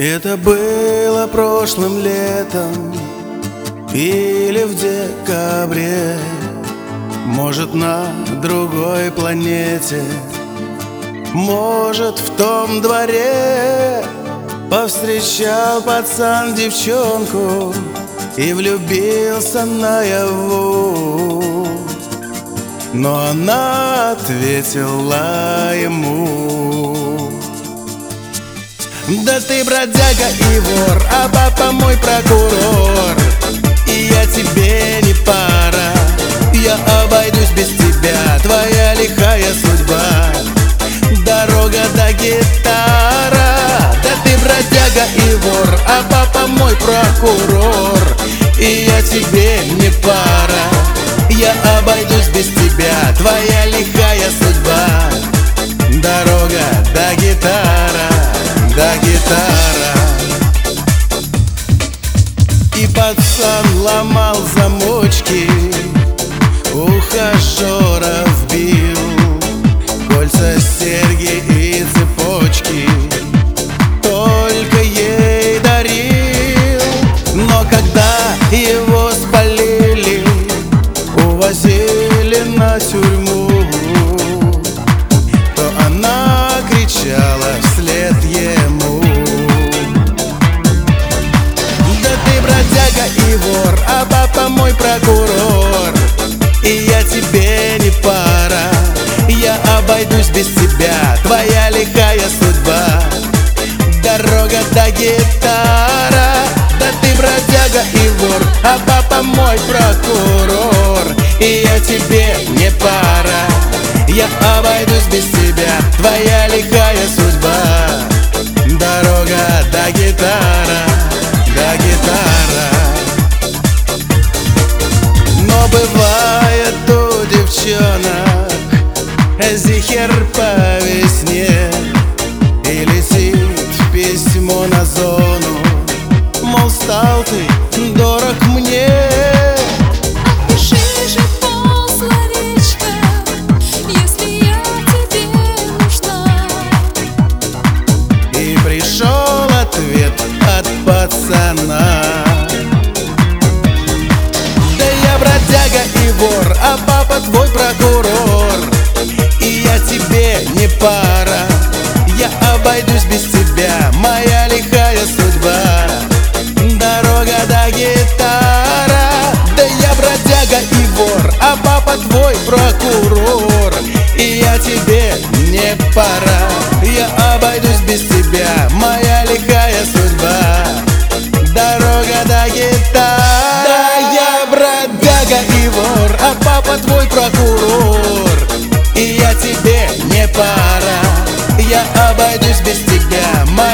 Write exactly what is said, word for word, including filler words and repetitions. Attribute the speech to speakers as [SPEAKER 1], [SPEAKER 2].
[SPEAKER 1] Это было прошлым летом или в декабре, может, на другой планете, может, в том дворе. Повстречал пацан девчонку и влюбился наяву, но она ответила ему: да ты бродяга и вор, а папа мой прокурор, и я тебе не пара. Я обойдусь без тебя, твоя лихая судьба, дорога до гитара. Да ты бродяга и вор, а папа мой прокурор, и я тебе не пара. Я обойдусь без тебя, твоя лихая судьба, дорога до гитара, до гитара. И пацан ломал замочки, ухажеров бил, кольца, серьги и цепочки только ей дарил. Но когда его спалили, увозили на тюрьму, то она кричала вслед ему: да ты бродяга и вор, а папа мой прокурор, и я тебе не пара. Я обойдусь без тебя, твоя лихая судьба, дорога до гитара. Да ты бродяга и вор, а папа мой прокурор, и я тебе не пара. Я обойдусь без тебя, твоя лихая судьба, дорога до гитара, до гитара. Но бывает у девчонок зихер по весне, и летит письмо на зону, мол, стал ты дорог мне.
[SPEAKER 2] Пиши же полсловечка, если я тебе нужна.
[SPEAKER 1] И пришел ответ от пацана: да я бродяга и вор, а папа твой прокурор, и я тебе не пара. Я обойдусь без тебя, моя лихая судьба, дорога до гитара. Да я бродяга и вор, а папа твой прокурор, и я тебе не пара. Я обойдусь без тебя, моя лихая судьба, дорога до гитара. Да я бродяга и вор, а папа твой прокурор, и я тебе не пара. Я обойдусь без тебя, моя